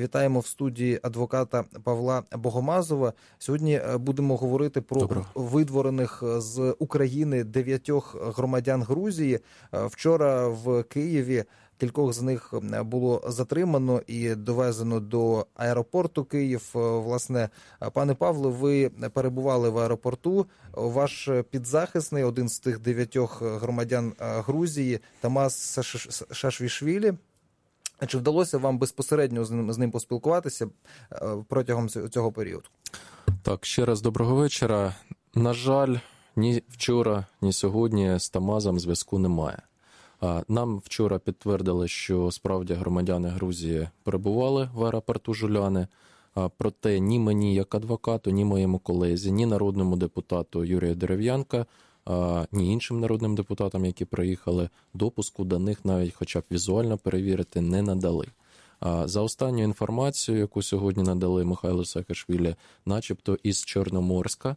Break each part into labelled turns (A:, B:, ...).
A: Вітаємо в студії адвоката Павла Богомазова. Сьогодні будемо говорити про видворених з України 9 громадян Грузії. Вчора в Києві кількох з них було затримано і довезено до аеропорту Київ. Власне, пане Павло, ви перебували в аеропорту. Ваш підзахисний, один з тих 9 громадян Грузії, Тамас Шашвішвілі. Чи вдалося вам безпосередньо з ним поспілкуватися протягом цього періоду?
B: Так, ще раз доброго вечора. На жаль, ні вчора, ні сьогодні з Тамазом зв'язку немає. Нам вчора підтвердили, що справді громадяни Грузії перебували в аеропорту Жуляни. Проте ні мені як адвокату, ні моєму колезі, ні народному депутату Юрію Дерев'янка, ні іншим народним депутатам, які приїхали, допуску до них навіть хоча б візуально перевірити не надали. За останню інформацію, яку сьогодні надали Михайлу Саакашвілі, начебто із Чорноморська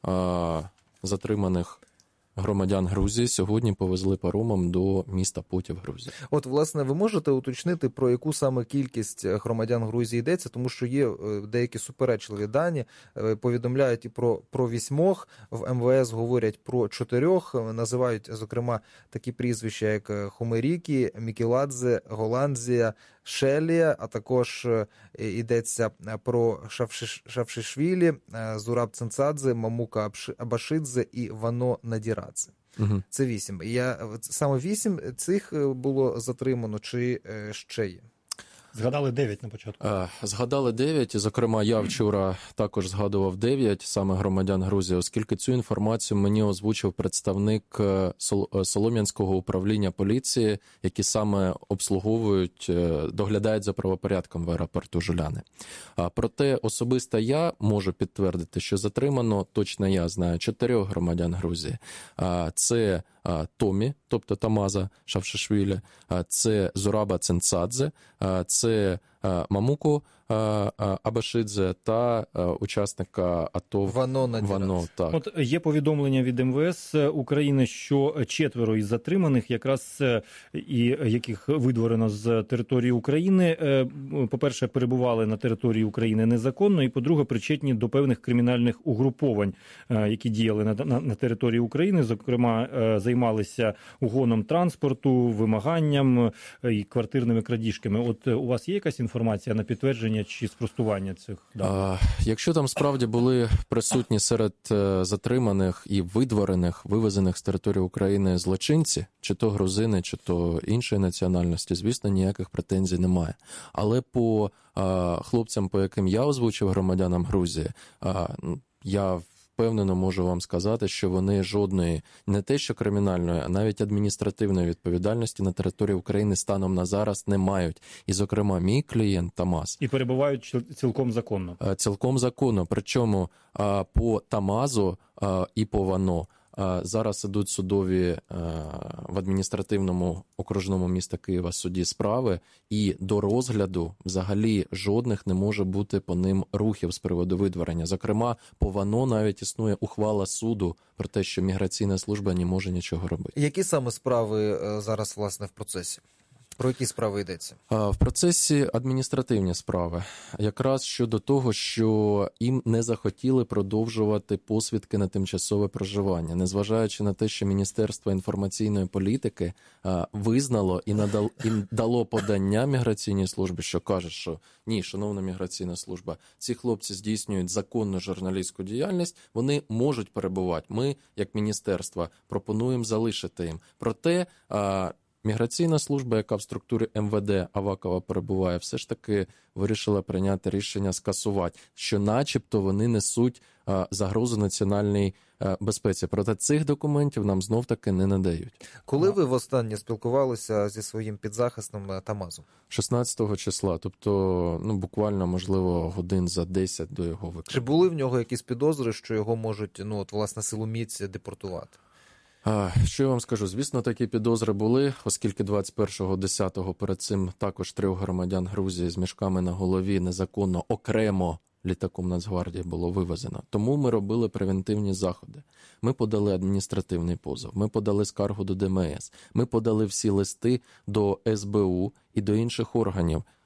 B: затриманих громадян Грузії сьогодні повезли паромом до міста Потів, Грузії.
A: От, власне, ви можете уточнити, про яку саме кількість громадян Грузії йдеться, тому що є деякі суперечливі дані, повідомляють і про 8, в МВС говорять про 4, називають, зокрема, такі прізвища, як Хомерікі, Мікеладзе, Голландзія, Шелія, а також йдеться про Шавшишвілі, Зураб Цинцадзе, Мамука Абашидзе і Вано Надірадзе. Угу. Це 8. Саме 8 цих було затримано, чи ще є?
C: Згадали 9 на початку.
B: Згадали 9, і, зокрема, я вчора також згадував 9 саме громадян Грузії, оскільки цю інформацію мені озвучив представник Солом'янського управління поліції, які саме обслуговують, доглядають за правопорядком в аеропорту Жуляни. Проте особисто я можу підтвердити, що затримано, точно я знаю, 4 громадян Грузії. Це Томі, тобто Тамаза Шавшишвілі, це Зураба Цинцадзе, це Мамуку Абашидзе та учасника АТО
A: Вано.
B: Так.
C: От є повідомлення від МВС України, що 4 із затриманих, якраз і яких видворено з території України, по-перше, перебували на території України незаконно, і, по-друге, причетні до певних кримінальних угруповань, які діяли на території України, зокрема, займалися угоном транспорту, вимаганням і квартирними крадіжками. От у вас є якась інформація на підтвердження чи спростування цих даних?
B: Якщо там справді були присутні серед затриманих і видворених, вивезених з території України злочинці, чи то грузини, чи то іншої національності, звісно, ніяких претензій немає. Але по хлопцям, по яким я озвучив, громадянам Грузії, я впевнено можу вам сказати, що вони жодної, не те що кримінальної, а навіть адміністративної відповідальності на території України станом на зараз не мають. І, зокрема, мій клієнт Тамаз. І
C: перебувають цілком законно.
B: Цілком законно. Причому по Тамазу і по Вано зараз ідуть судові в адміністративному окружному міста Києва суді справи, і до розгляду взагалі жодних не може бути по ним рухів з приводу видворення. Зокрема, по Вано навіть існує ухвала суду про те, що міграційна служба не може нічого робити.
A: Які саме справи зараз, власне, в процесі? Про які справи йдеться?
B: В процесі адміністративні справи. Якраз щодо того, що їм не захотіли продовжувати посвідки на тимчасове проживання, незважаючи на те, що Міністерство інформаційної політики визнало і дало подання міграційній службі, що каже, що ні, шановна міграційна служба, ці хлопці здійснюють законну журналістську діяльність, вони можуть перебувати. Ми, як міністерство, пропонуємо залишити їм. Проте міграційна служба, яка в структурі МВД Авакова перебуває, все ж таки вирішила прийняти рішення скасувати, що начебто вони несуть загрозу національній безпеці. Проте цих документів нам знов-таки не надають.
A: Коли ви востаннє спілкувалися зі своїм підзахисним Тамазом?
B: 16 числа, тобто буквально, можливо, годин за 10 до його виклику.
A: Чи були в нього якісь підозри, що його можуть, власне, силоміць депортувати?
B: Що я вам скажу? Звісно, такі підозри були, оскільки 21.10 перед цим також 3 громадян Грузії з мішками на голові незаконно окремо літаком Нацгвардії було вивезено. Тому ми робили превентивні заходи. Ми подали адміністративний позов, ми подали скаргу до ДМС, ми подали всі листи до СБУ і до інших органів.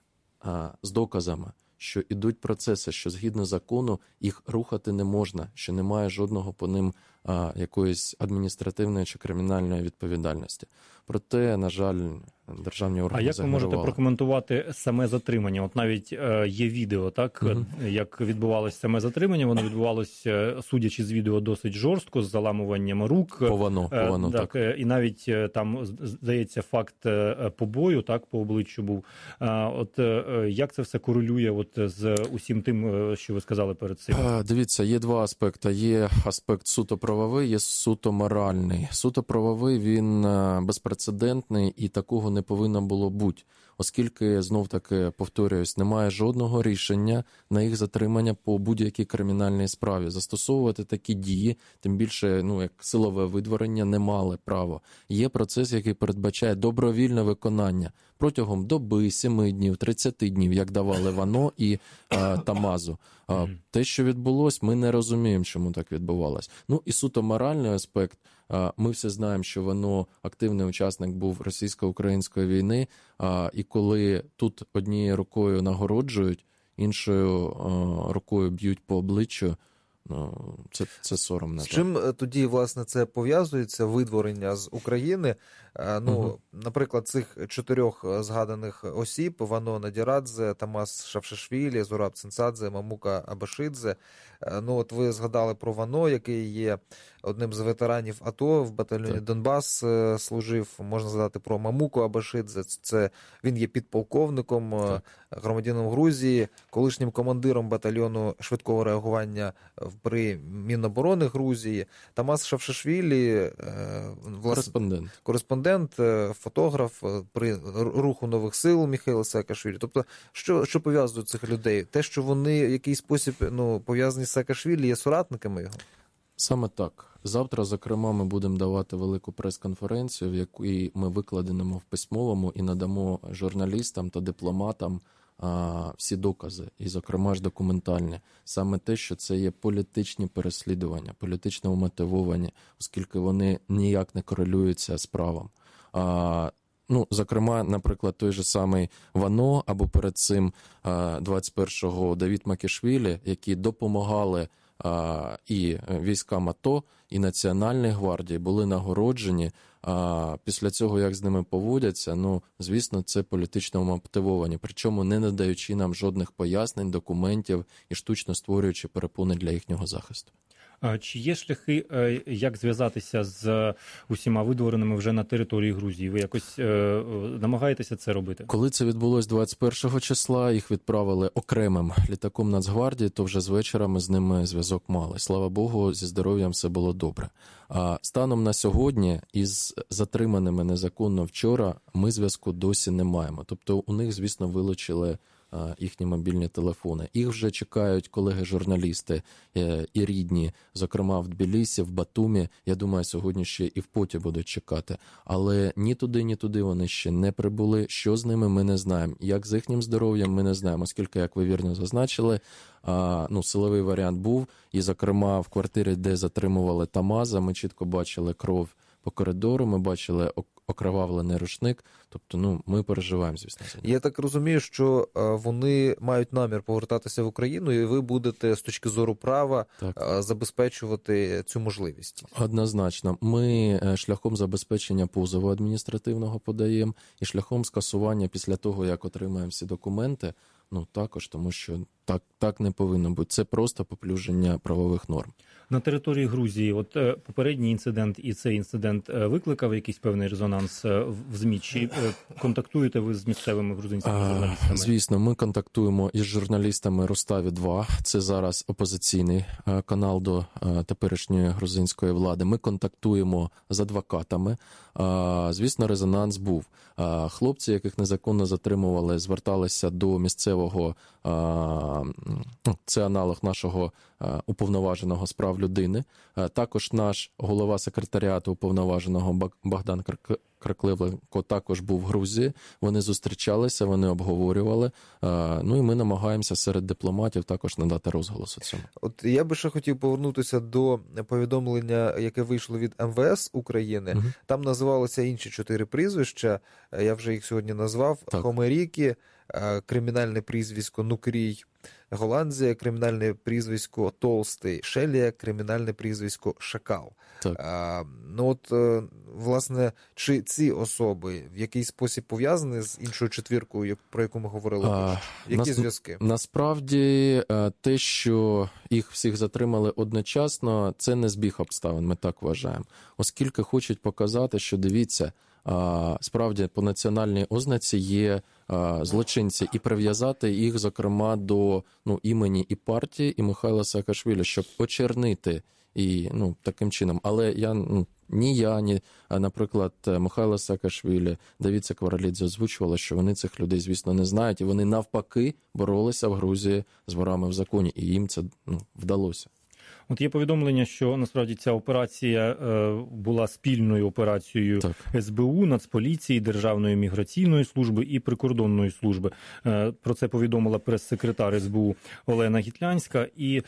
B: з доказами, що ідуть процеси, що згідно закону їх рухати не можна, що немає жодного по ним якоїсь адміністративної чи кримінальної відповідальності. Проте, на жаль, державні органи
C: загнерували. А як ви можете прокоментувати саме затримання? От навіть є відео, так, як відбувалося саме затримання, воно відбувалося, судячи з відео, досить жорстко, з заламуванням рук.
B: По вано,
C: так. І навіть там, здається, факт побою, так, по обличчю був. От як це все корелює от з усім тим, що ви сказали перед цим?
B: Дивіться, є два аспекти. Є аспект суто правовий, є суто моральний. Суто правовий, він безпрецедентний і такого не повинно було бути, оскільки, знов-таки, повторююсь, немає жодного рішення на їх затримання по будь-якій кримінальній справі. Застосовувати такі дії, тим більше, як силове видворення, не мали права. Є процес, який передбачає добровільне виконання протягом доби, 7 днів, 30 днів, як давали Вано і Тамазу. Те, що відбулось, ми не розуміємо, чому так відбувалось. І суто моральний аспект. Ми всі знаємо, що Вано активний учасник був російсько-української війни, і коли тут однією рукою нагороджують, іншою рукою б'ють по обличчю, це соромно.
A: З чим тоді, власне, це пов'язується, видворення з України? Наприклад, цих 4 згаданих осіб: Вано Надірадзе, Тамас Шавшишвілі, Зураб Цинцадзе, Мамука Абашидзе. От ви згадали про Вано, який є одним з ветеранів АТО, в батальйоні Донбас служив. Можна згадати про Мамуку Абашидзе. Він є підполковником, громадянином Грузії, колишнім командиром батальйону швидкого реагування при Міноборони Грузії. Тамас Шавшишвілі, кореспондент, фотограф при руху нових сил Міхайла Саакашвілі. Тобто, що пов'язує цих людей? Те, що вони в якийсь спосіб пов'язані з Саакашвілі, є соратниками його?
B: Саме так. Завтра, зокрема, ми будемо давати велику прес-конференцію, в якій ми викладемо в письмовому і надамо журналістам та дипломатам всі докази, і, зокрема, ж документальні. Саме те, що це є політичні переслідування, політично вмотивовані, оскільки вони ніяк не корелюються з правом. Зокрема, наприклад, той же самий Вано, або перед цим 21-го Давід Макішвілі, які допомагали і військам АТО, і Національній гвардії, були нагороджені. Після цього, як з ними поводяться, звісно, це політично мотивовані, причому не надаючи нам жодних пояснень, документів і штучно створюючи перепони для їхнього захисту.
C: Чи є шляхи, як зв'язатися з усіма видвореними вже на території Грузії? Ви якось намагаєтеся це робити?
B: Коли це відбулось 21 числа, їх відправили окремим літаком Нацгвардії, то вже з вечора ми з ними зв'язок мали. Слава Богу, зі здоров'ям все було добре. А станом на сьогодні із затриманими незаконно вчора ми зв'язку досі не маємо. Тобто у них, звісно, вилучили їхні мобільні телефони. Їх вже чекають колеги-журналісти і рідні, зокрема в Тбілісі, в Батумі. Я думаю, сьогодні ще і в Поті будуть чекати. Але ні туди вони ще не прибули. Що з ними, ми не знаємо. Як з їхнім здоров'ям, ми не знаємо. Оскільки, як ви вірно зазначили, силовий варіант був. І, зокрема, в квартирі, де затримували Тамаза, ми чітко бачили кров по коридору, ми бачили окровавлений рушник. Тобто, ми переживаємо, звісно.
A: Я так розумію, що вони мають намір повертатися в Україну, і ви будете з точки зору права забезпечувати цю можливість.
B: Однозначно. Ми шляхом забезпечення позову адміністративного подаємо і шляхом скасування після того, як отримаємо всі документи, також, тому що так не повинно бути. Це просто поплюження правових норм.
C: На території Грузії, попередній інцидент і цей інцидент викликав якийсь певний резонанс в ЗМІ? Чи контактуєте ви з місцевими грузинськими журналістами?
B: Звісно, ми контактуємо із журналістами Руставі-2. Це зараз опозиційний канал до теперішньої грузинської влади. Ми контактуємо з адвокатами. Звісно, резонанс був. Хлопці, яких незаконно затримували, зверталися до місцевого, це аналог нашого уповноваженого з прав людини. Також наш голова секретаріату уповноваженого Богдан Кракливенко також був в Грузії. Вони зустрічалися, вони обговорювали. І ми намагаємося серед дипломатів також надати розголос у цьому.
A: От я би ще хотів повернутися до повідомлення, яке вийшло від МВС України. Там називалися інші 4 прізвища. Я вже їх сьогодні назвав. Хомерікі, кримінальне прізвисько Нукрій, Голландія, кримінальне прізвисько Толстий, Шелія, кримінальне прізвисько Шакал. Власне, чи ці особи в якийсь спосіб пов'язані з іншою четвіркою, про яку ми говорили? Які зв'язки?
B: Насправді, те, що їх всіх затримали одночасно, це не збіг обставин, ми так вважаємо. Оскільки хочуть показати, що, дивіться, справді по національній ознаці є злочинці, і прив'язати їх, зокрема, до імені і партії, і Михайла Саакашвілі, щоб очернити і таким чином. Але ні, наприклад, Михайло Саакашвілі, Давид Сакваралідзе озвучували, що вони цих людей, звісно, не знають, і вони навпаки боролися в Грузії з ворами в законі, і їм це вдалося.
C: От є повідомлення, що насправді ця операція була спільною операцією СБУ, Нацполіції, Державної міграційної служби і прикордонної служби. Про це повідомила прес-секретар СБУ Олена Гітлянська. І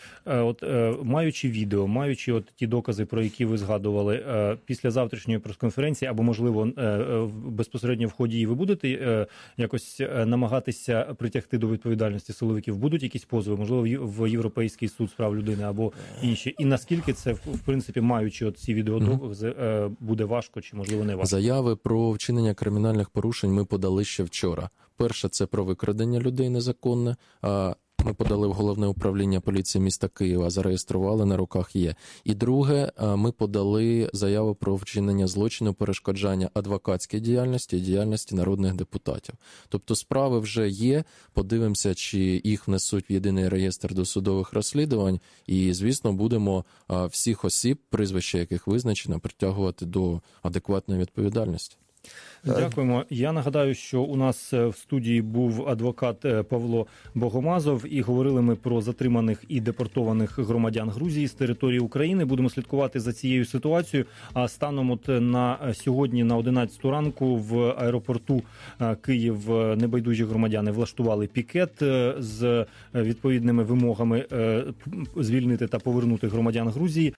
C: маючи відео, маючи ті докази, про які ви згадували, після завтрашньої прес-конференції, або, можливо, безпосередньо в ході її, ви будете якось намагатися притягти до відповідальності силовиків? Будуть якісь позови, можливо, в Європейський суд з прав людини або інші? І наскільки це, в принципі, маючи ці відеодокази, буде важко чи, можливо, не важко?
B: Заяви про вчинення кримінальних порушень ми подали ще вчора. Перше – це про викрадення людей незаконне. Ми подали в Головне управління поліції міста Києва, зареєстрували, на руках є. І друге, ми подали заяву про вчинення злочину перешкоджання адвокатській діяльності і діяльності народних депутатів. Тобто справи вже є, подивимося, чи їх внесуть в єдиний реєстр досудових розслідувань, і, звісно, будемо всіх осіб, прізвища яких визначено, притягувати до адекватної відповідальності.
C: Дякуємо. Я нагадаю, що у нас в студії був адвокат Павло Богомазов, і говорили ми про затриманих і депортованих громадян Грузії з території України. Будемо слідкувати за цією ситуацією. А станом на сьогодні, на 11 ранку, в аеропорту Київ небайдужі громадяни влаштували пікет з відповідними вимогами звільнити та повернути громадян Грузії.